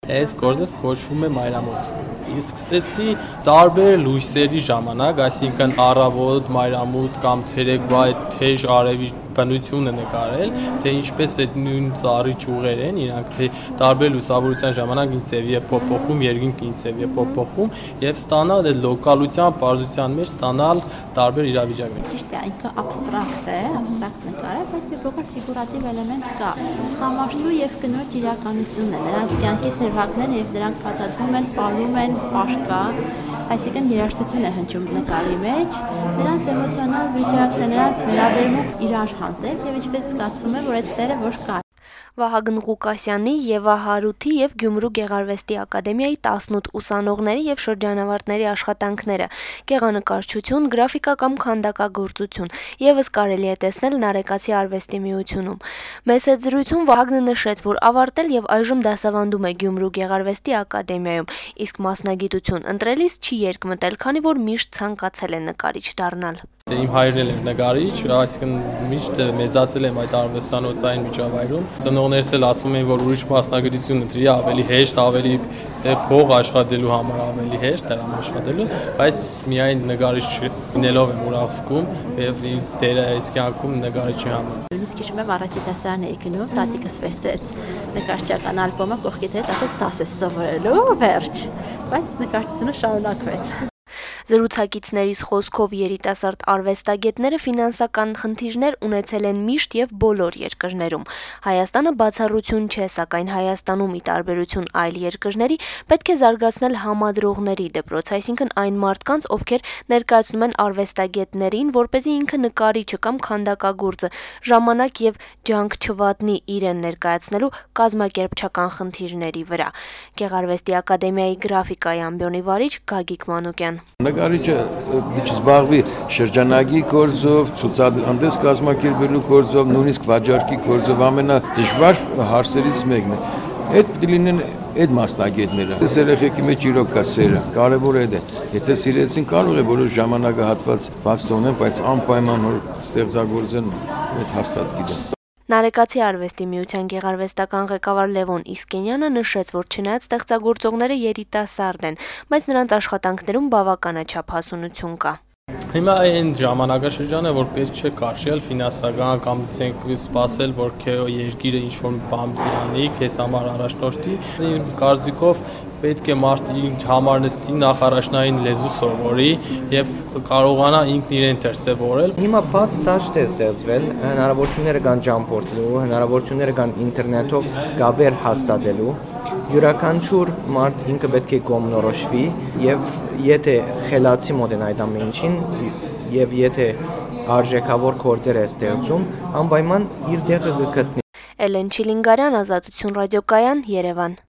Այս գործը կոչվում է մայրամուտ։ Իսկ սկսեցի տարբեր լույսերի ժամանակ, այսինքն առավոտ, մայրամուտ կամ ցերեկվա այդ թեժ արևի բնությունը նկարել, թե ինչպես այդ նույն ծառի ճյուղեր են, իրանք թե տարբեր լուսավորության ժամանակ ինչ ձևի է փոփոխում, երկինքը ինչ ձևի է փոփոխում եւ ստանալ այդ լոկալության, պարզության մեջ ստանալ տարբեր իրավիճակներ։ Ճիշտ է, ինքը абստրակտ է, абստրակտ նկար է, բայց մի փոքր ֆիգուրատիվ էլեմենտ կա։ Համաշտու եւ կնոջ իրականությունն է, նրանց կյանքի թեժակներն եւ դրանք փաթաթվում են, պարում են, պաշկա, այսինքն երաժշտություն է հնչում նկարի մեջ, նրանց էմոցիոնալ վիճակը, նրանց վերաբերմունք իրար հանդեպ եւ ինչպես զգացվում է, որ այդ սերը որ կա։ Վահագն Ղուկասյանի, Եվա Հարութի եւ Գյումրու Գեղարվեստի ակադեմիայի 18 ուսանողների եւ շրջանավարտների աշխատանքները՝ գեղանկարչություն, գրաֆիկա կամ քանդակագործություն, եւս կարելի է տեսնել Նարեկացի արվեստի միությունում։ Մեծ զրույցում Վահագնը նշեց, որ ավարտել եւ այժմ դասավանդում է Գյումրու Գեղարվեստի ակադեմիայում, իսկ մասնագիտություն ընտրելիս չի երկմտել, քանի որ միշտ ցանկացել է նկարիչ դառնալ։ Իմ հայրն էլ էր նկարիչ, այսինքն միշտ մեծացել եմ այդ արվեստանոցային միջավայրում։ Ծնողներս էլ ասում էին, որ ուրիշ մասնագիտություն ընտրի, ավելի հեշտ, ավելի փող աշխատելու համար ավելի հեշտ դրամ աշխատելու, բայց միայն նկարիչ լինելով եմ ուրախ զգում եւ դերը այս կյանքում նկարիչի համար։ Նույնիսկ հիշում եմ առաջի դասարան էի գնում, տատիկս վերցրեց նկարչական ալբոմը կողքիդ հետ, ասաց դաս ես սովորելու, վերջ, բայց նկարչությունը շարունակվեց։ Զրուցակիցներիս խոսքով երիտասարդ արվեստագետները ֆինանսական խնդիրներ ունեցել են միշտ եւ բոլոր երկրներում։ Հայաստանը բացառություն չէ, սակայն Հայաստանում ի տարբերություն այլ երկրների պետք է զարգացնել համադրողների դպրոց, այսինքն այն մարդկանց, ովքեր ներկայացնում են արվեստագետներին, որպեսզի ինքը նկարիչը կամ քանդակագործը ժամանակ եւ ջանք չվատնի իրեն ներկայացնելու կազմակերպչական խնդիրների վրա։ Գեղարվեստի ակադեմիայի գրաֆիկայի ամբիոնի վարիչ Գագիկ Մանուկյան։ Նկարիչը պիտի զբաղվի շրջանագի գործով, ցուցահանդես կազմակերպելու գործով, նույնիսկ վաճառքի գործով ամենադժվար հարցերից մեկն է։ Այդ պիտի լինեն այդ մասնագետները։ Այս երեխեքի մեջ իրոք կա սերը, կարևոր է դա։ Եթե սիրեցին, կարող է որոշ ժամանակահատված բաց թողնեն, բայց անպայման որ ստեղծագործեն, այդ հաստատ գիտեն։ Նարեկացի արվեստի միության գեղարվեստական ղեկավար Լևոն Իսկենյանը նշեց, որ չնայած ստեղծագործողները երիտասարդ են, բայց նրանց աշխատանքներում բավականաչափ հասունություն կա։ Հիմա այն ժամանակաշրջանը, որ պետք չէ կարճել ֆինանսական կամ սպասել, որ քո երկիրը ինչ-որ բան անի, քեզ համար առաջնորդի, իմ կարծիքով պետք է մարդը ինչ համարնստի նախարաշնային լեզու սովորի եւ կարողանա ինքն իրեն դրսեւորել։ Հիմա բաց դաշտ է ստեղծվել, հնարավորությունները կան ճամփորդելու, հնարավորությունները կան ինտերնետով գաբեր հաստատելու։ Յուրաքանչյուր մարդ ինքը պետք է կողմնորոշվի եւ եթե խելացի մոտեն այդ ամեն ինչին եւ եթե արժեքավոր գործեր է ստեղծում, անպայման իր տեղը կգտնի։ Էլեն Չիլինգարյան, Ազատություն ռադիոկայան, Երևան։